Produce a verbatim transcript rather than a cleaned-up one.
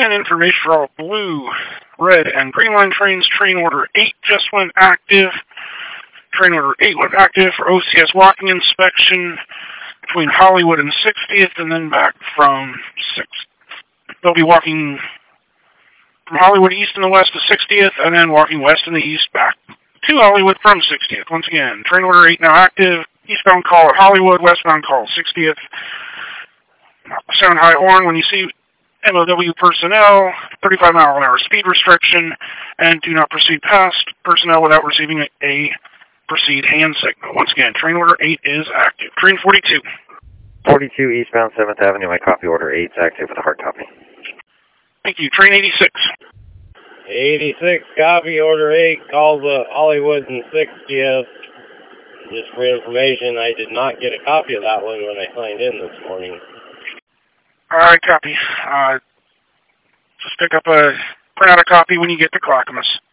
ten, information for all blue, red, and green line trains. Train order eight just went active. Train order eight went active for O C S walking inspection between Hollywood and sixtieth, and then back from sixth. They'll be walking from Hollywood east and the west to sixtieth, and then walking west and the east back to Hollywood from sixtieth. Once again, train order eight now active. Eastbound call at Hollywood, westbound call sixtieth. Sound high horn when you see M O W personnel, thirty-five mile an hour speed restriction, and do not proceed past personnel without receiving a, a proceed hand signal. Once again, train order eight is active. Train forty-two. forty-two eastbound seventh Avenue, I copy order eight is active with a hard copy. Thank you. Train eighty-six. eighty-six, copy order eight, calls uh, Hollywood and sixtieth. Just for information, I did not get a copy of that one when I signed in this morning. All right, copy. Uh, just pick up a, print out a copy when you get to Clackamas.